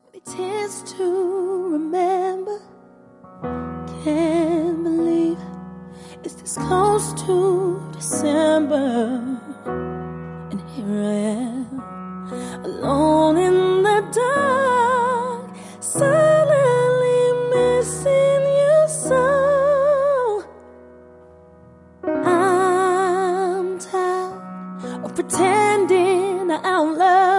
It is to remember. Can't believe it's this close to December, and here I am, alone in the dark, silently missing you so. I'm tired of pretending out loud